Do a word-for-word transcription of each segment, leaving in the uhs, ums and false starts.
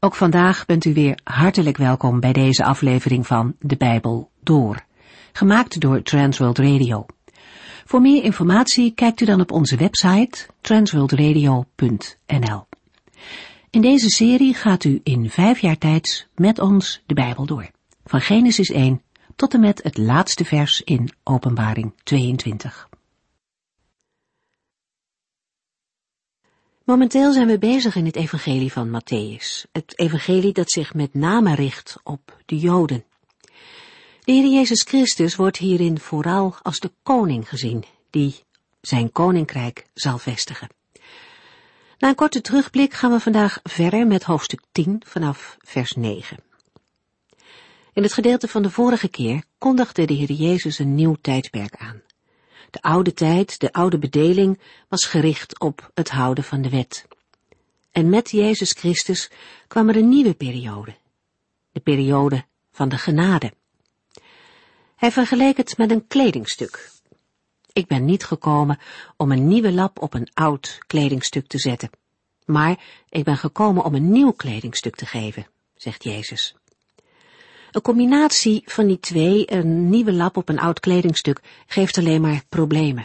Ook vandaag bent u weer hartelijk welkom bij deze aflevering van De Bijbel Door, gemaakt door Transworld Radio. Voor meer informatie kijkt u dan op onze website transworld radio punt n l. In deze serie gaat u in vijf jaar tijd met ons de Bijbel door, van Genesis één tot en met het laatste vers in Openbaring tweeëntwintig. Momenteel zijn we bezig in het evangelie van Mattheüs, het evangelie dat zich met name richt op de Joden. De Heer Jezus Christus wordt hierin vooral als de koning gezien, die zijn koninkrijk zal vestigen. Na een korte terugblik gaan we vandaag verder met hoofdstuk tien vanaf vers negen. In het gedeelte van de vorige keer kondigde de Heer Jezus een nieuw tijdperk aan. De oude tijd, de oude bedeling, was gericht op het houden van de wet. En met Jezus Christus kwam er een nieuwe periode, de periode van de genade. Hij vergeleek het met een kledingstuk. Ik ben niet gekomen om een nieuwe lap op een oud kledingstuk te zetten, maar ik ben gekomen om een nieuw kledingstuk te geven, zegt Jezus. Een combinatie van die twee, een nieuwe lap op een oud kledingstuk, geeft alleen maar problemen.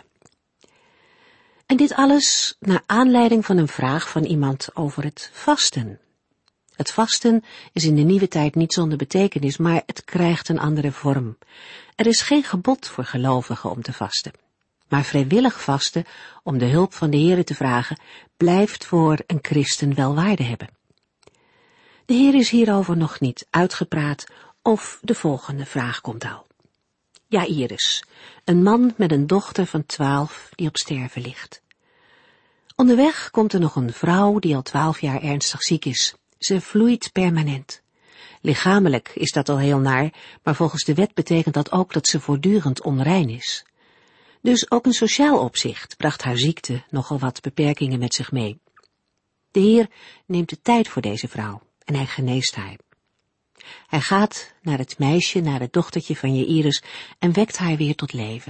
En dit alles naar aanleiding van een vraag van iemand over het vasten. Het vasten is in de nieuwe tijd niet zonder betekenis, maar het krijgt een andere vorm. Er is geen gebod voor gelovigen om te vasten. Maar vrijwillig vasten, om de hulp van de Heere te vragen, blijft voor een christen wel waarde hebben. De Heer is hierover nog niet uitgepraat, of de volgende vraag komt al. Jaïrus, een man met een dochter van twaalf die op sterven ligt. Onderweg komt er nog een vrouw die al twaalf jaar ernstig ziek is. Ze vloeit permanent. Lichamelijk is dat al heel naar, maar volgens de wet betekent dat ook dat ze voortdurend onrein is. Dus ook in sociaal opzicht bracht haar ziekte nogal wat beperkingen met zich mee. De Heer neemt de tijd voor deze vrouw en hij geneest haar. Hij gaat naar het meisje, naar het dochtertje van Jaïrus en wekt haar weer tot leven.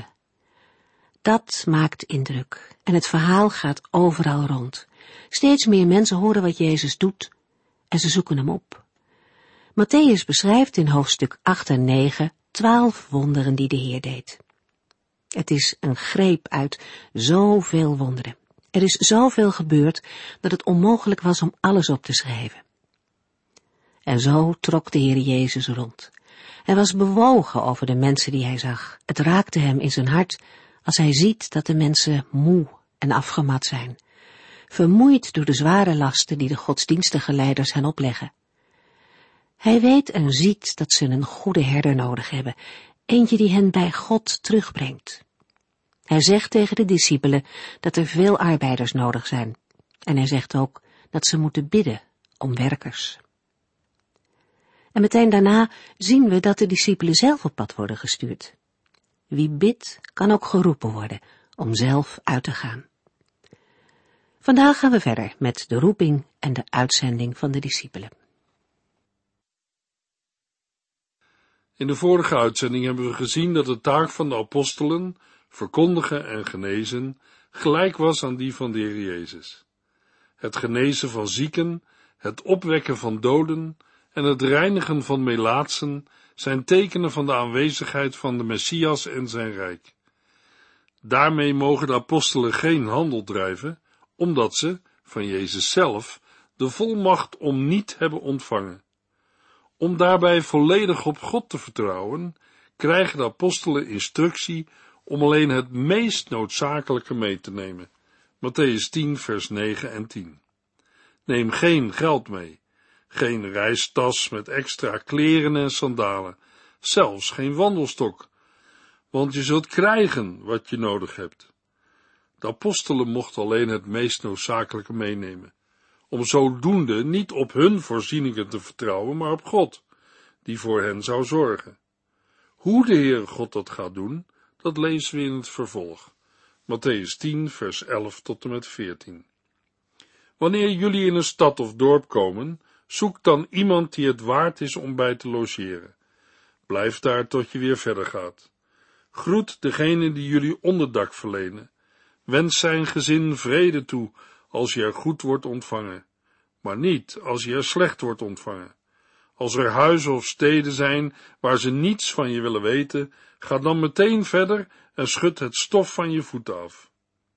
Dat maakt indruk en het verhaal gaat overal rond. Steeds meer mensen horen wat Jezus doet en ze zoeken hem op. Mattheüs beschrijft in hoofdstuk acht en negen twaalf wonderen die de Heer deed. Het is een greep uit zoveel wonderen. Er is zoveel gebeurd dat het onmogelijk was om alles op te schrijven. En zo trok de Heer Jezus rond. Hij was bewogen over de mensen die hij zag. Het raakte hem in zijn hart als hij ziet dat de mensen moe en afgemat zijn, vermoeid door de zware lasten die de godsdienstige leiders hen opleggen. Hij weet en ziet dat ze een goede herder nodig hebben, eentje die hen bij God terugbrengt. Hij zegt tegen de discipelen dat er veel arbeiders nodig zijn. En hij zegt ook dat ze moeten bidden om werkers. En meteen daarna zien we dat de discipelen zelf op pad worden gestuurd. Wie bidt, kan ook geroepen worden om zelf uit te gaan. Vandaag gaan we verder met de roeping en de uitzending van de discipelen. In de vorige uitzending hebben we gezien dat de taak van de apostelen, verkondigen en genezen, gelijk was aan die van de Heer Jezus. Het genezen van zieken, het opwekken van doden en het reinigen van melaatsen zijn tekenen van de aanwezigheid van de Messias en zijn rijk. Daarmee mogen de apostelen geen handel drijven, omdat ze, van Jezus zelf, de volmacht om niet hebben ontvangen. Om daarbij volledig op God te vertrouwen, krijgen de apostelen instructie om alleen het meest noodzakelijke mee te nemen. Mattheüs tien, vers negen en tien. Neem geen geld mee, geen reistas met extra kleren en sandalen, zelfs geen wandelstok, want je zult krijgen wat je nodig hebt. De apostelen mochten alleen het meest noodzakelijke meenemen, om zodoende niet op hun voorzieningen te vertrouwen, maar op God, die voor hen zou zorgen. Hoe de Heer God dat gaat doen, dat lezen we in het vervolg. Mattheüs tien, vers elf tot en met veertien. Wanneer jullie in een stad of dorp komen, zoek dan iemand die het waard is om bij te logeren. Blijf daar tot je weer verder gaat. Groet degene die jullie onderdak verlenen. Wens zijn gezin vrede toe, als je er goed wordt ontvangen. maar niet als je er slecht wordt ontvangen. Als er huizen of steden zijn waar ze niets van je willen weten, ga dan meteen verder en schud het stof van je voeten af.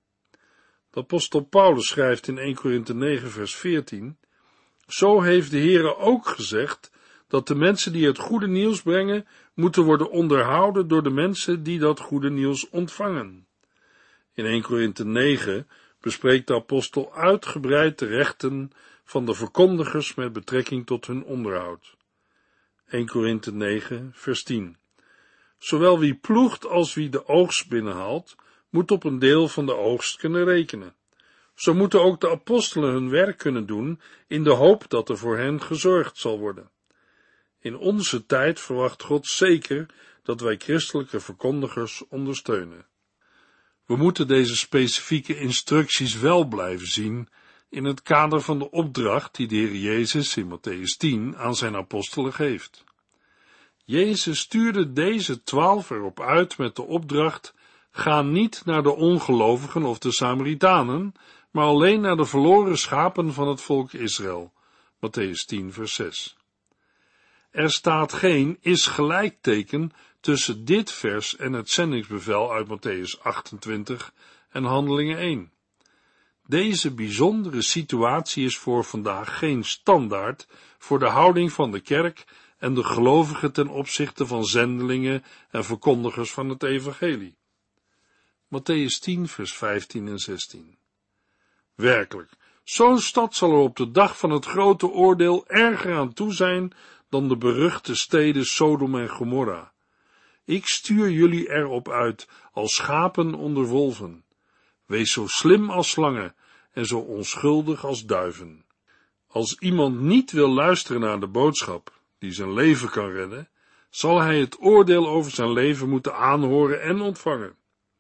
De apostel Paulus schrijft in Eerste Korinthe negen vers veertien, zo heeft de Heere ook gezegd dat de mensen die het goede nieuws brengen, moeten worden onderhouden door de mensen die dat goede nieuws ontvangen. In Eerste Korinthe negen bespreekt de apostel uitgebreid de rechten van de verkondigers met betrekking tot hun onderhoud. Eerste Korinthe negen vers tien. Zowel wie ploegt als wie de oogst binnenhaalt, moet op een deel van de oogst kunnen rekenen. Zo moeten ook de apostelen hun werk kunnen doen, in de hoop dat er voor hen gezorgd zal worden. In onze tijd verwacht God zeker dat wij christelijke verkondigers ondersteunen. We moeten deze specifieke instructies wel blijven zien in het kader van de opdracht die de Heer Jezus in Mattheüs tien aan zijn apostelen geeft. Jezus stuurde deze twaalf erop uit met de opdracht: ga niet naar de ongelovigen of de Samaritanen, maar alleen naar de verloren schapen van het volk Israël. Mattheüs tien vers zes. Er staat geen is gelijkteken tussen dit vers en het zendingsbevel uit Mattheüs achtentwintig en Handelingen één. Deze bijzondere situatie is voor vandaag geen standaard voor de houding van de kerk en de gelovigen ten opzichte van zendelingen en verkondigers van het evangelie. Mattheüs tien vers vijftien en zestien. Werkelijk, zo'n stad zal er op de dag van het grote oordeel erger aan toe zijn dan de beruchte steden Sodom en Gomorra. Ik stuur jullie erop uit als schapen onder wolven. Wees zo slim als slangen en zo onschuldig als duiven. Als iemand niet wil luisteren naar de boodschap die zijn leven kan redden, zal hij het oordeel over zijn leven moeten aanhoren en ontvangen.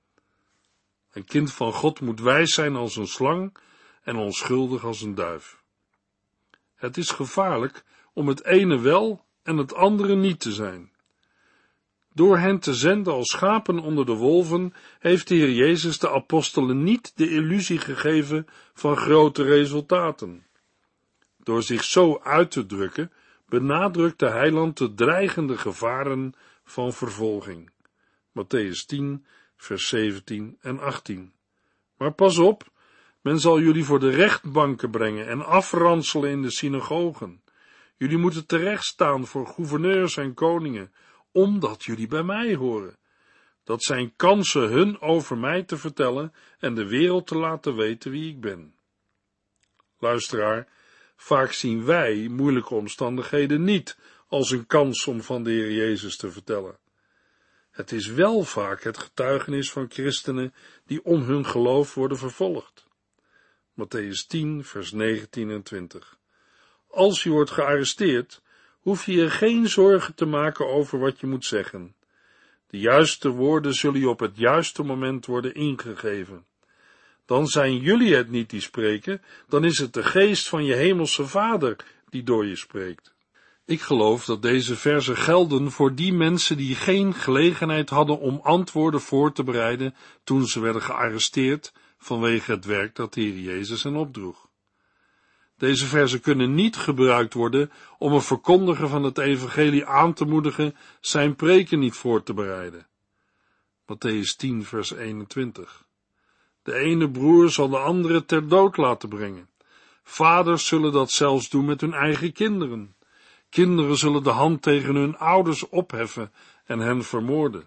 Een kind van God moet wijs zijn als een slang en onschuldig als een duif. Het is gevaarlijk om het ene wel en het andere niet te zijn. Door hen te zenden als schapen onder de wolven, heeft de Heer Jezus de apostelen niet de illusie gegeven van grote resultaten. Door zich zo uit te drukken, benadrukt de heiland de dreigende gevaren van vervolging. Mattheüs tien, vers zeventien en achttien. Maar pas op, men zal jullie voor de rechtbanken brengen en afranselen in de synagogen. Jullie moeten terechtstaan voor gouverneurs en koningen, omdat jullie bij mij horen. Dat zijn kansen hun over mij te vertellen en de wereld te laten weten wie ik ben. Luisteraar, vaak zien wij moeilijke omstandigheden niet als een kans om van de Heer Jezus te vertellen. Het is wel vaak het getuigenis van christenen die om hun geloof worden vervolgd. Mattheüs tien, vers negentien en twintig. Als je wordt gearresteerd, hoef je je geen zorgen te maken over wat je moet zeggen. De juiste woorden zullen je op het juiste moment worden ingegeven. Dan zijn jullie het niet die spreken, dan is het de geest van je hemelse Vader die door je spreekt. Ik geloof dat deze verzen gelden voor die mensen die geen gelegenheid hadden om antwoorden voor te bereiden toen ze werden gearresteerd vanwege het werk dat de Heer Jezus hen opdroeg. Deze verzen kunnen niet gebruikt worden om een verkondiger van het evangelie aan te moedigen zijn preken niet voor te bereiden. Mattheüs tien, vers eenentwintig. De ene broer zal de andere ter dood laten brengen. Vaders zullen dat zelfs doen met hun eigen kinderen. Kinderen zullen de hand tegen hun ouders opheffen en hen vermoorden.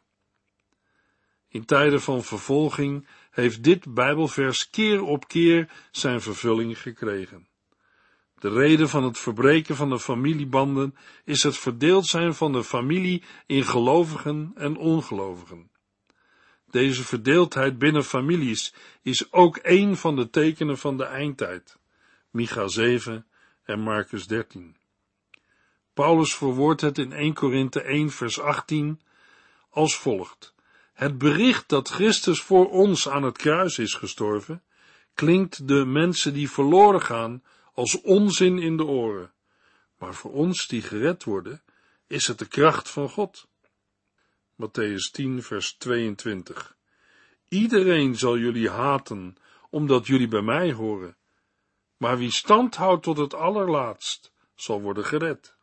In tijden van vervolging heeft dit Bijbelvers keer op keer zijn vervulling gekregen. De reden van het verbreken van de familiebanden is het verdeeld zijn van de familie in gelovigen en ongelovigen. Deze verdeeldheid binnen families is ook een van de tekenen van de eindtijd. Micha zeven en Markus dertien. Paulus verwoordt het in Eerste Korinthe één vers achttien als volgt. Het bericht dat Christus voor ons aan het kruis is gestorven, klinkt de mensen die verloren gaan als onzin in de oren. Maar voor ons die gered worden, is het de kracht van God. Mattheüs tien vers tweeëntwintig. Iedereen zal jullie haten, omdat jullie bij mij horen. maar wie stand houdt tot het allerlaatst, zal worden gered.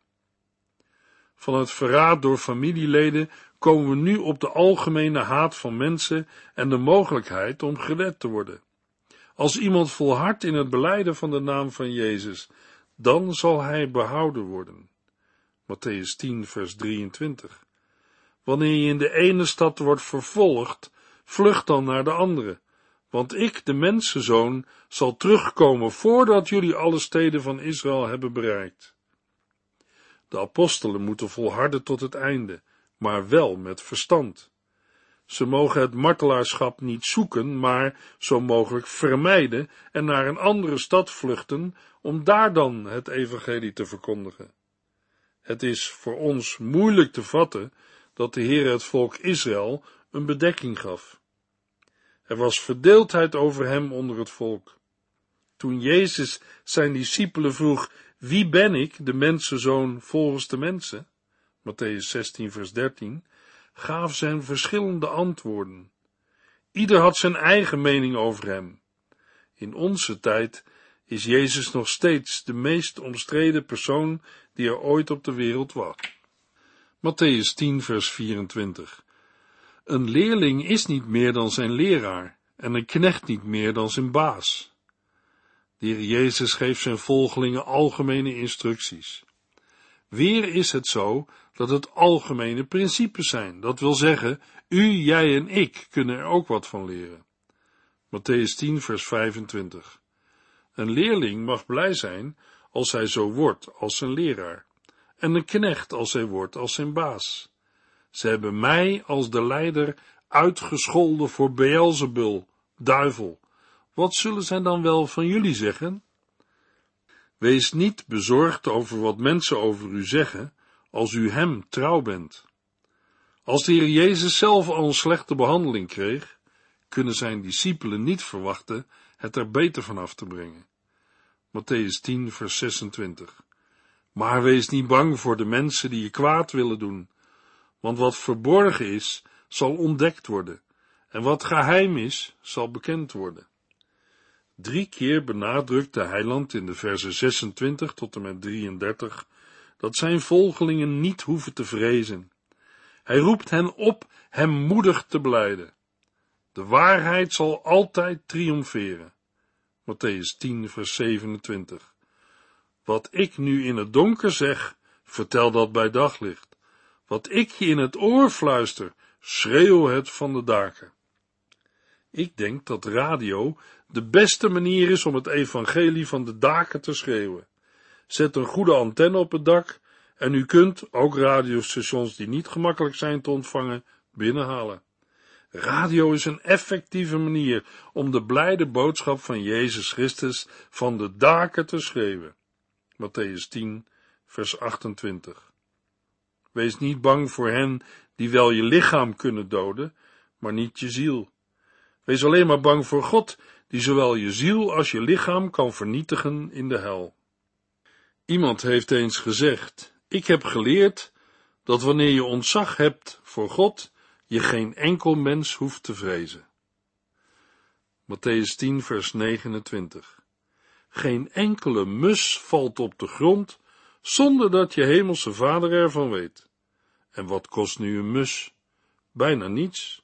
Van het verraad door familieleden komen we nu op de algemene haat van mensen en de mogelijkheid om gered te worden. Als iemand volhardt in het belijden van de naam van Jezus, dan zal hij behouden worden. Mattheüs tien, vers drieëntwintig. Wanneer je in de ene stad wordt vervolgd, vlucht dan naar de andere, want ik, de mensenzoon, zal terugkomen voordat jullie alle steden van Israël hebben bereikt. De apostelen moeten volharden tot het einde, maar wel met verstand. Ze mogen het martelaarschap niet zoeken, maar zo mogelijk vermijden en naar een andere stad vluchten, om daar dan het evangelie te verkondigen. Het is voor ons moeilijk te vatten dat de Heer het volk Israël een bedekking gaf. Er was verdeeldheid over hem onder het volk. Toen Jezus zijn discipelen vroeg, wie ben ik, de mensenzoon, volgens de mensen? Mattheüs zestien, vers dertien, gaven ze hem verschillende antwoorden. Ieder had zijn eigen mening over hem. In onze tijd is Jezus nog steeds de meest omstreden persoon die er ooit op de wereld was. Mattheüs tien, vers vierentwintig. Een leerling is niet meer dan zijn leraar, en een knecht niet meer dan zijn baas. De Heer Jezus geeft zijn volgelingen algemene instructies. Weer is het zo dat het algemene principes zijn. Dat wil zeggen, u, jij en ik kunnen er ook wat van leren. Mattheüs tien, vers vijfentwintig. Een leerling mag blij zijn als hij zo wordt als zijn leraar, en een knecht als hij wordt als zijn baas. Ze hebben mij als de leider uitgescholden voor Beelzebul, duivel. Wat zullen zij dan wel van jullie zeggen? Wees niet bezorgd over wat mensen over u zeggen, als u hem trouw bent. Als de Heer Jezus zelf al een slechte behandeling kreeg, kunnen zijn discipelen niet verwachten het er beter van af te brengen. Mattheüs tien, vers zesentwintig. Maar wees niet bang voor de mensen die je kwaad willen doen, want wat verborgen is, zal ontdekt worden, en wat geheim is, zal bekend worden. Drie keer benadrukt de heiland in de versen zesentwintig tot en met drieëndertig dat zijn volgelingen niet hoeven te vrezen. Hij roept hen op hem moedig te belijden. De waarheid zal altijd triomferen. Mattheüs tien, vers zevenentwintig. Wat ik nu in het donker zeg, vertel dat bij daglicht. Wat ik je in het oor fluister, schreeuw het van de daken. Ik denk dat radio de beste manier is om het evangelie van de daken te schreeuwen. Zet een goede antenne op het dak en u kunt, ook radiostations die niet gemakkelijk zijn te ontvangen, binnenhalen. Radio is een effectieve manier om de blijde boodschap van Jezus Christus van de daken te schreeuwen. Mattheüs tien, vers achtentwintig. Wees niet bang voor hen die wel je lichaam kunnen doden, maar niet je ziel. Wees alleen maar bang voor God, die zowel je ziel als je lichaam kan vernietigen in de hel. Iemand heeft eens gezegd, ik heb geleerd dat wanneer je ontzag hebt voor God, je geen enkel mens hoeft te vrezen. Mattheüs tien, vers negenentwintig. Geen enkele mus valt op de grond, zonder dat je hemelse Vader ervan weet. En wat kost nu een mus? Bijna niets.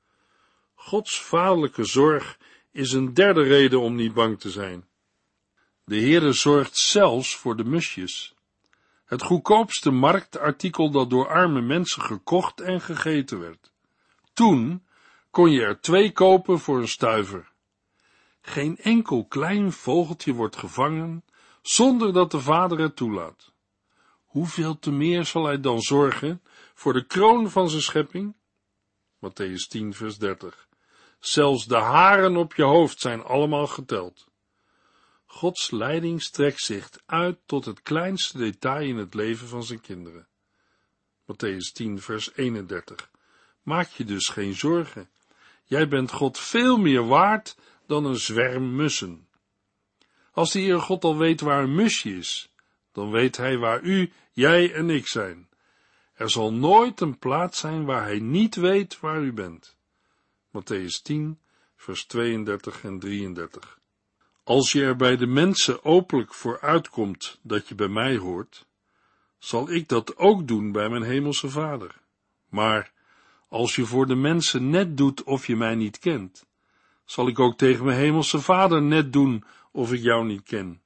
Gods vaderlijke zorg is een derde reden om niet bang te zijn. De Heere zorgt zelfs voor de musjes. Het goedkoopste marktartikel dat door arme mensen gekocht en gegeten werd. Toen kon je er twee kopen voor een stuiver. Geen enkel klein vogeltje wordt gevangen, zonder dat de Vader het toelaat. Hoeveel te meer zal hij dan zorgen voor de kroon van zijn schepping? Mattheüs tien, vers dertig. Zelfs de haren op je hoofd zijn allemaal geteld. Gods leiding strekt zich uit tot het kleinste detail in het leven van zijn kinderen. Mattheüs tien, vers eenendertig. Maak je dus geen zorgen. Jij bent God veel meer waard dan een zwerm mussen. Als de Heer God al weet waar een musje is, dan weet hij waar u, jij en ik zijn. Er zal nooit een plaats zijn waar hij niet weet waar u bent. Mattheüs tien, vers tweeëndertig en drieëndertig. Als je er bij de mensen openlijk voor uitkomt dat je bij mij hoort, zal ik dat ook doen bij mijn hemelse Vader. Maar als je voor de mensen net doet of je mij niet kent, zal ik ook tegen mijn hemelse Vader net doen of ik jou niet ken.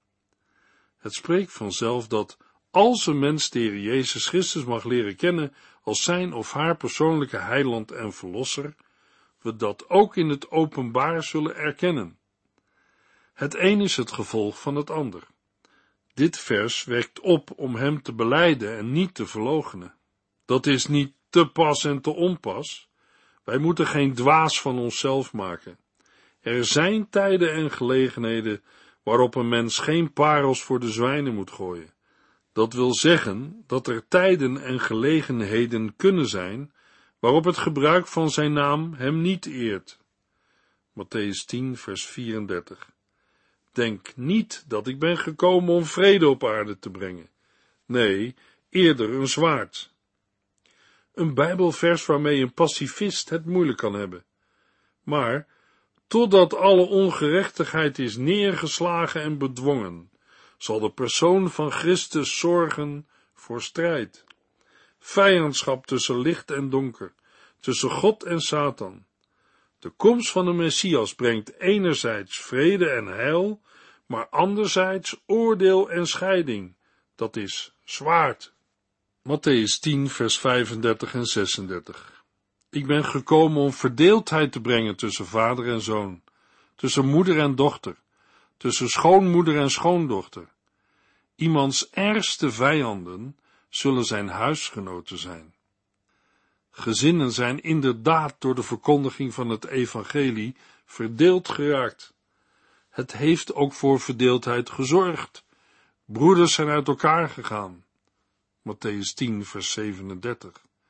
Het spreekt vanzelf dat als een mens de Heer Jezus Christus mag leren kennen als zijn of haar persoonlijke heiland en verlosser, we dat ook in het openbaar zullen erkennen. Het een is het gevolg van het ander. Dit vers wekt op om hem te belijden en niet te verloochenen. Dat is niet te pas en te onpas. Wij moeten geen dwaas van onszelf maken. Er zijn tijden en gelegenheden waarop een mens geen parels voor de zwijnen moet gooien. Dat wil zeggen dat er tijden en gelegenheden kunnen zijn waarop het gebruik van zijn naam hem niet eert. Mattheüs tien, vers vierendertig. Denk niet dat ik ben gekomen om vrede op aarde te brengen. Nee, eerder een zwaard. Een Bijbelvers waarmee een pacifist het moeilijk kan hebben. Maar, totdat alle ongerechtigheid is neergeslagen en bedwongen, zal de persoon van Christus zorgen voor strijd. Vijandschap tussen licht en donker, tussen God en Satan. De komst van de Messias brengt enerzijds vrede en heil, maar anderzijds oordeel en scheiding, dat is zwaard. Mattheüs tien, vers vijfendertig en zesendertig. Ik ben gekomen om verdeeldheid te brengen tussen vader en zoon, tussen moeder en dochter, tussen schoonmoeder en schoondochter. Iemands ergste vijanden zullen zijn huisgenoten zijn. Gezinnen zijn inderdaad door de verkondiging van het evangelie verdeeld geraakt. Het heeft ook voor verdeeldheid gezorgd. Broeders zijn uit elkaar gegaan. Mattheüs tien, vers zevenendertig.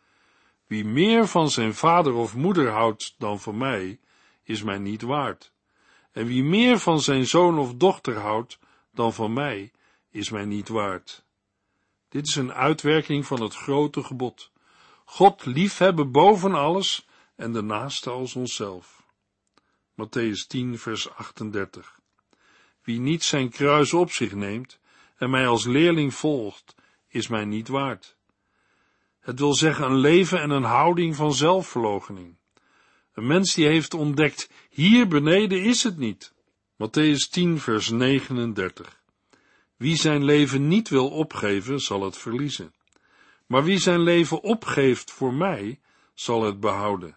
Wie meer van zijn vader of moeder houdt dan van mij, is mij niet waard. En wie meer van zijn zoon of dochter houdt dan van mij, is mij niet waard. Dit is een uitwerking van het grote gebod. God liefhebben boven alles en de naaste als onszelf. Mattheüs tien, vers achtendertig. Wie niet zijn kruis op zich neemt en mij als leerling volgt, is mij niet waard. Het wil zeggen een leven en een houding van zelfverloochening. Een mens die heeft ontdekt, hier beneden is het niet. Mattheüs tien, vers negenendertig. Wie zijn leven niet wil opgeven, zal het verliezen. Maar wie zijn leven opgeeft voor mij, zal het behouden.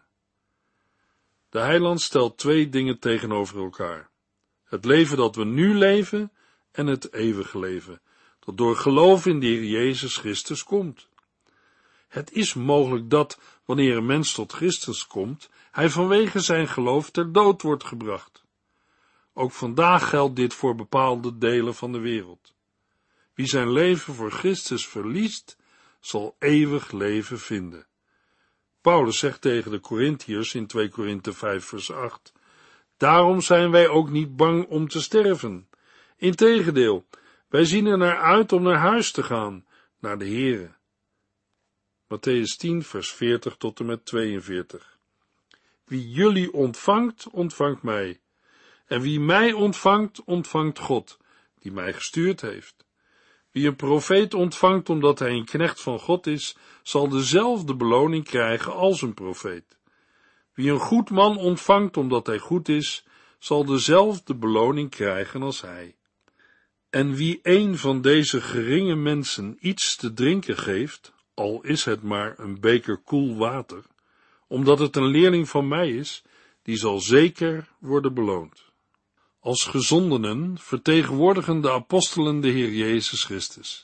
De heiland stelt twee dingen tegenover elkaar. Het leven dat we nu leven en het eeuwige leven, dat door geloof in de Heer Jezus Christus komt. Het is mogelijk dat, wanneer een mens tot Christus komt, hij vanwege zijn geloof ter dood wordt gebracht. Ook vandaag geldt dit voor bepaalde delen van de wereld. Wie zijn leven voor Christus verliest, zal eeuwig leven vinden. Paulus zegt tegen de Korintiërs in twee Korinthe vijf vers acht, daarom zijn wij ook niet bang om te sterven. Integendeel, wij zien er naar uit om naar huis te gaan, naar de Here. Mattheüs tien vers veertig tot en met tweeënveertig. Wie jullie ontvangt, ontvangt mij. En wie mij ontvangt, ontvangt God, die mij gestuurd heeft. Wie een profeet ontvangt omdat hij een knecht van God is, zal dezelfde beloning krijgen als een profeet. Wie een goed man ontvangt omdat hij goed is, zal dezelfde beloning krijgen als hij. En wie een van deze geringe mensen iets te drinken geeft, al is het maar een beker koel water, omdat het een leerling van mij is, die zal zeker worden beloond. Als gezondenen vertegenwoordigen de apostelen de Heer Jezus Christus.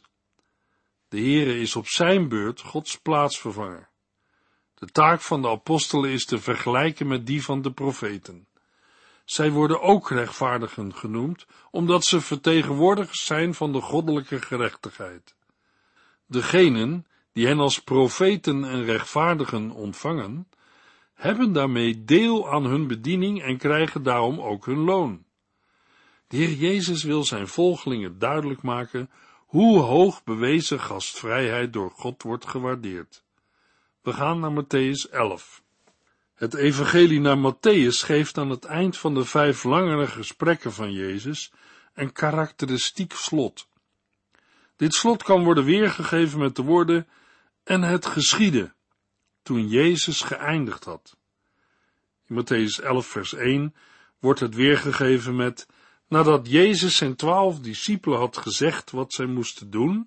De Heere is op zijn beurt Gods plaatsvervanger. De taak van de apostelen is te vergelijken met die van de profeten. Zij worden ook rechtvaardigen genoemd, omdat ze vertegenwoordigers zijn van de goddelijke gerechtigheid. Degenen die hen als profeten en rechtvaardigen ontvangen, hebben daarmee deel aan hun bediening en krijgen daarom ook hun loon. De Heer Jezus wil zijn volgelingen duidelijk maken hoe hoog bewezen gastvrijheid door God wordt gewaardeerd. We gaan naar Mattheüs elf. Het evangelie naar Mattheüs geeft aan het eind van de vijf langere gesprekken van Jezus een karakteristiek slot. Dit slot kan worden weergegeven met de woorden, en het geschiedde, toen Jezus geëindigd had. In Mattheüs elf vers één wordt het weergegeven met, nadat Jezus zijn twaalf discipelen had gezegd wat zij moesten doen.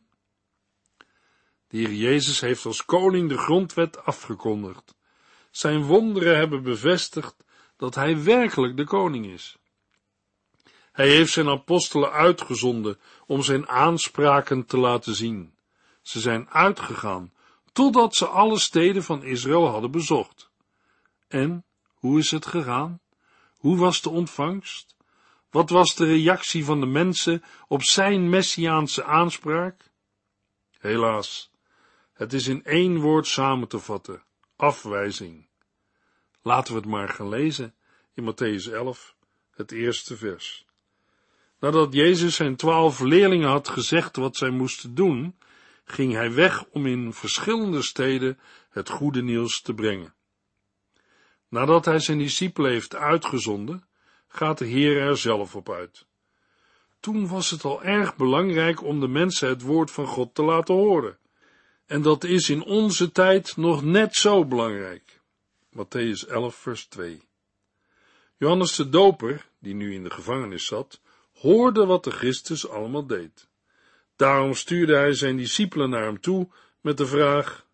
De Heer Jezus heeft als koning de grondwet afgekondigd. Zijn wonderen hebben bevestigd dat hij werkelijk de koning is. Hij heeft zijn apostelen uitgezonden om zijn aanspraken te laten zien. Ze zijn uitgegaan, totdat ze alle steden van Israël hadden bezocht. En, hoe is het gegaan? Hoe was de ontvangst? Wat was de reactie van de mensen op zijn messiaanse aanspraak? Helaas, het is in één woord samen te vatten, afwijzing. Laten we het maar gaan lezen in Mattheüs elf, het eerste vers. Nadat Jezus zijn twaalf leerlingen had gezegd wat zij moesten doen, ging hij weg om in verschillende steden het goede nieuws te brengen. Nadat hij zijn discipelen heeft uitgezonden, gaat de Heer er zelf op uit. Toen was het al erg belangrijk om de mensen het woord van God te laten horen. En dat is in onze tijd nog net zo belangrijk. Mattheüs elf vers twee. Johannes de Doper, die nu in de gevangenis zat, hoorde wat de Christus allemaal deed. Daarom stuurde hij zijn discipelen naar hem toe met de vraag.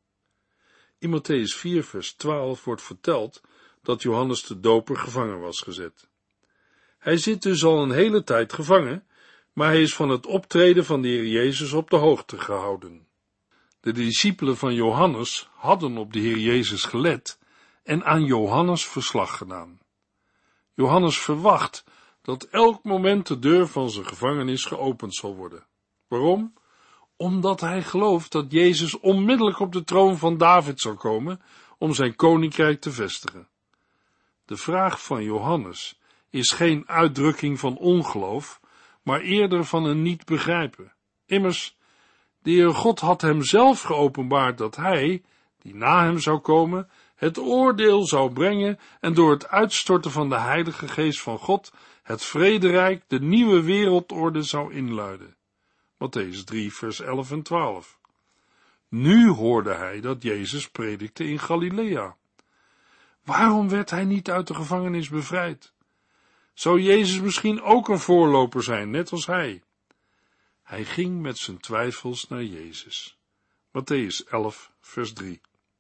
In Mattheüs vier vers twaalf wordt verteld dat Johannes de Doper gevangen was gezet. Hij zit dus al een hele tijd gevangen, maar hij is van het optreden van de Heer Jezus op de hoogte gehouden. De discipelen van Johannes hadden op de Heer Jezus gelet en aan Johannes verslag gedaan. Johannes verwacht dat elk moment de deur van zijn gevangenis geopend zal worden. Waarom? Omdat hij gelooft dat Jezus onmiddellijk op de troon van David zal komen om zijn koninkrijk te vestigen. De vraag van Johannes is geen uitdrukking van ongeloof, maar eerder van een niet begrijpen. Immers, de Heer God had hem zelf geopenbaard dat hij, die na hem zou komen, het oordeel zou brengen en door het uitstorten van de Heilige Geest van God het vrederijk, de nieuwe wereldorde zou inluiden. Mattheüs drie vers elf en twaalf. Nu hoorde hij dat Jezus predikte in Galilea. Waarom werd hij niet uit de gevangenis bevrijd? Zou Jezus misschien ook een voorloper zijn, net als hij? Hij ging met zijn twijfels naar Jezus. Mattheüs elf vers drie.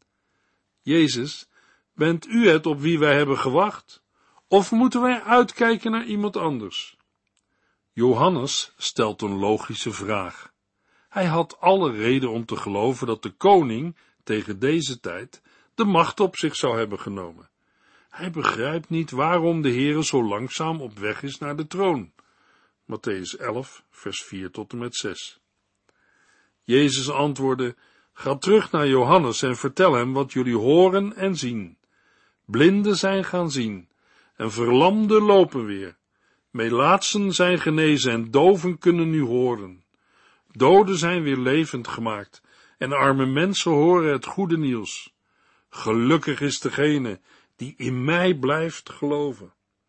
Jezus, bent u het op wie wij hebben gewacht? Of moeten wij uitkijken naar iemand anders? Johannes stelt een logische vraag. Hij had alle reden om te geloven dat de koning, tegen deze tijd, de macht op zich zou hebben genomen. Hij begrijpt niet waarom de Heere zo langzaam op weg is naar de troon. Mattheüs elf, vers vier tot en met zes. Jezus antwoordde, ga terug naar Johannes en vertel hem wat jullie horen en zien. Blinden zijn gaan zien, en verlamden lopen weer. Melaatsen zijn genezen en doven kunnen nu horen. Doden zijn weer levend gemaakt, en arme mensen horen het goede nieuws. Gelukkig is degene die in mij blijft geloven.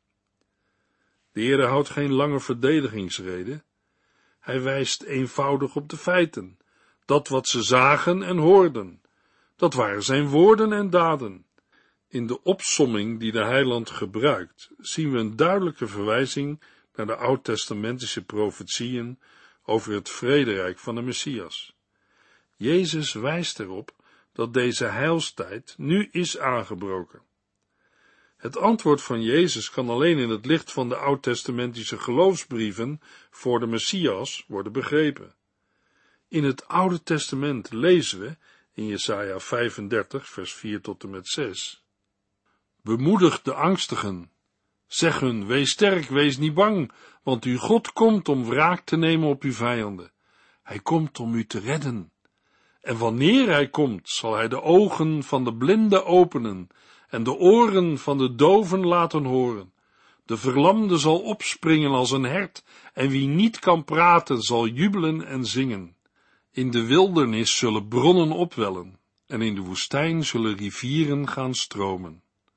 De Heere houdt geen lange verdedigingsrede. Hij wijst eenvoudig op de feiten, dat wat ze zagen en hoorden. Dat waren zijn woorden en daden. In de opsomming die de heiland gebruikt, zien we een duidelijke verwijzing naar de oud-testamentische profetieën over het vrederijk van de Messias. Jezus wijst erop dat deze heilstijd nu is aangebroken. Het antwoord van Jezus kan alleen in het licht van de oud-testamentische geloofsbrieven voor de Messias worden begrepen. In het Oude Testament lezen we in Jesaja vijfendertig, vers vier tot en met zes. Bemoedig de angstigen. Zeg hun, wees sterk, wees niet bang, want uw God komt om wraak te nemen op uw vijanden. Hij komt om u te redden. En wanneer hij komt, zal hij de ogen van de blinden openen en de oren van de doven laten horen. De verlamde zal opspringen als een hert, en wie niet kan praten, zal jubelen en zingen. In de wildernis zullen bronnen opwellen, en in de woestijn zullen rivieren gaan stromen.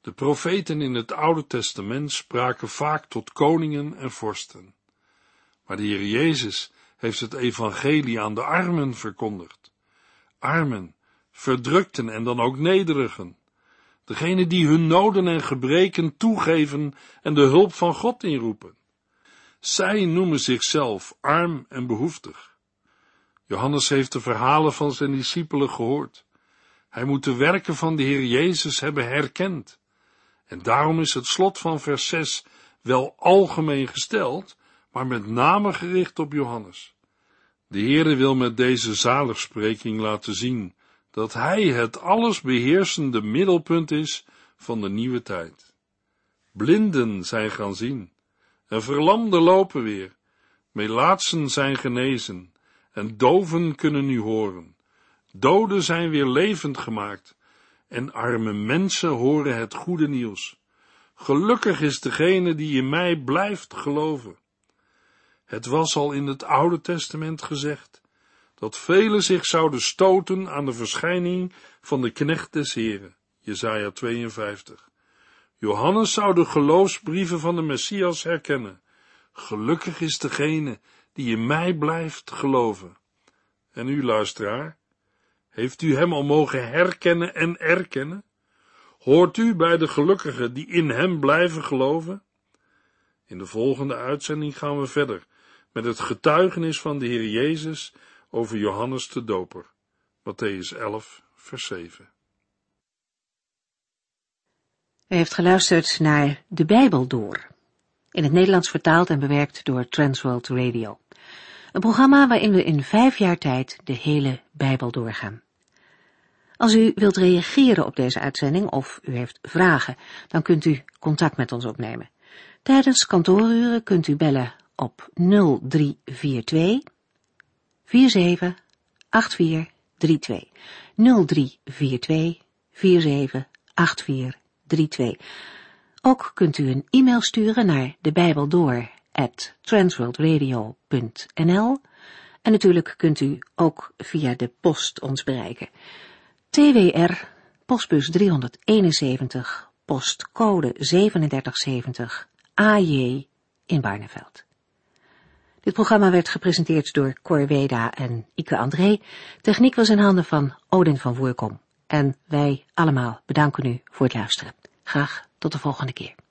De profeten in het Oude Testament spraken vaak tot koningen en vorsten. Maar de Heer Jezus heeft het evangelie aan de armen verkondigd. Armen, verdrukten en dan ook nederigen. Degene die hun noden en gebreken toegeven en de hulp van God inroepen. Zij noemen zichzelf arm en behoeftig. Johannes heeft de verhalen van zijn discipelen gehoord. Hij moet de werken van de Heer Jezus hebben herkend. En daarom is het slot van vers zes wel algemeen gesteld, maar met name gericht op Johannes. De Heere wil met deze zaligspreking laten zien dat Hij het alles beheersende middelpunt is van de nieuwe tijd. Blinden zijn gaan zien, en verlamden lopen weer, melaatsen zijn genezen, en doven kunnen nu horen. Doden zijn weer levend gemaakt, en arme mensen horen het goede nieuws. Gelukkig is degene die in mij blijft geloven. Het was al in het Oude Testament gezegd, dat velen zich zouden stoten aan de verschijning van de knecht des Heren, Jesaja tweeënvijftig. Johannes zou de geloofsbrieven van de Messias herkennen. Gelukkig is degene die in mij blijft geloven. En u, luisteraar, heeft u hem al mogen herkennen en erkennen? Hoort u bij de gelukkigen die in hem blijven geloven? In de volgende uitzending gaan we verder met het getuigenis van de Heer Jezus over Johannes de Doper. Mattheüs elf, vers zeven. U heeft geluisterd naar De Bijbel Door, in het Nederlands vertaald en bewerkt door Transworld Radio. Een programma waarin we in vijf jaar tijd de hele Bijbel doorgaan. Als u wilt reageren op deze uitzending of u heeft vragen, dan kunt u contact met ons opnemen. Tijdens kantooruren kunt u bellen op nul drie vier twee, vier zeven acht vier drie twee. nul drie vier twee, vier zeven acht vier drie twee. Ook kunt u een e-mail sturen naar debijbeldoor at transworldradio punt n l en natuurlijk kunt u ook via de post ons bereiken. T W R, postbus driehonderdeenenzeventig, postcode zevenendertig zeventig, A J in Barneveld. Dit programma werd gepresenteerd door Cor Weda en Ike André. Techniek was in handen van Odin van Voerkom. En wij allemaal bedanken u voor het luisteren. Graag tot de volgende keer.